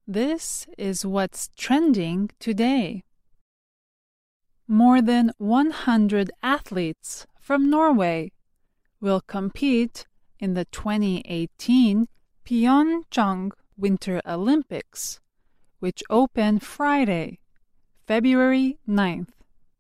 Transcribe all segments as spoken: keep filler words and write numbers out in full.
This is what's trending today. More than one hundred athletes from Norway will compete in the twenty eighteen Pyeongchang Winter Olympics, which open Friday, February ninth.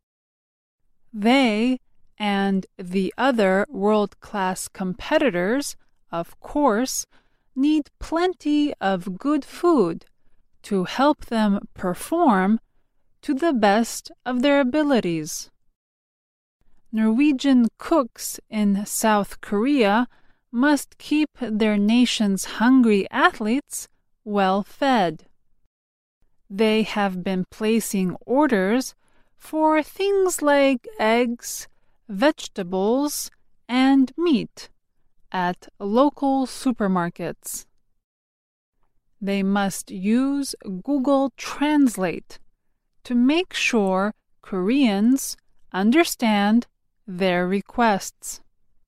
They and the other world-class competitors, of course, need plenty of good food to help them perform to the best of their abilities. Norwegian cooks in South Korea must keep their nation's hungry athletes well fed. They have been placing orders for things like eggs, vegetables, and meat at local supermarkets. They must use Google Translate to make sure Koreans understand their requests.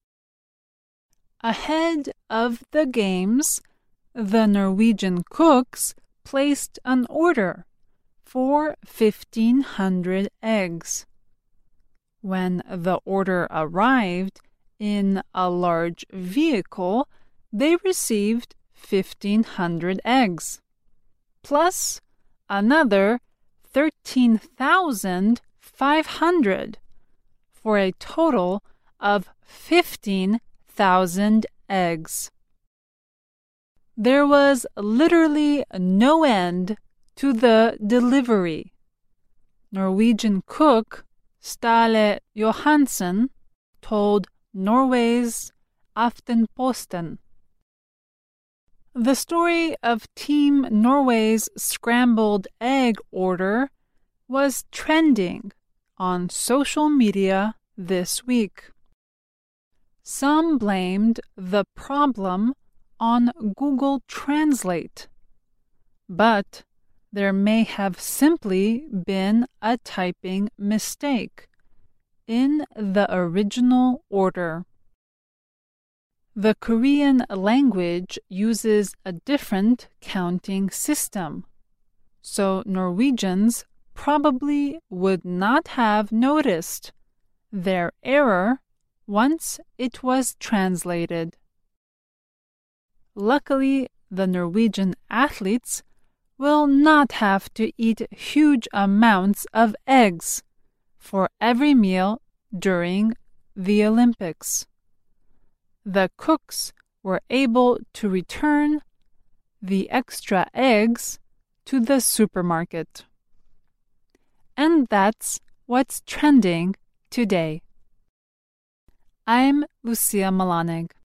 Ahead of the games, the Norwegian cooks placed an order for fifteen hundred eggs. When the order arrived in a large vehicle, they received fifteen hundred eggs, plus another thirteen thousand five hundred, for a total of fifteen thousand eggs. There was literally no end to the delivery. Norwegian cook Stale Johansen told Norway's Aftenposten. The story of Team Norway's scrambled egg order was trending on social media this week. Some blamed the problem on Google Translate, but there may have simply been a typing mistake in the original order. The Korean language uses a different counting system, so Norwegians probably would not have noticed their error once it was translated. Luckily, the Norwegian athletes will not have to eat huge amounts of eggs for every meal during the Olympics. The cooks were able to return the extra eggs to the supermarket. And that's what's trending today. I'm Lucia Malanig.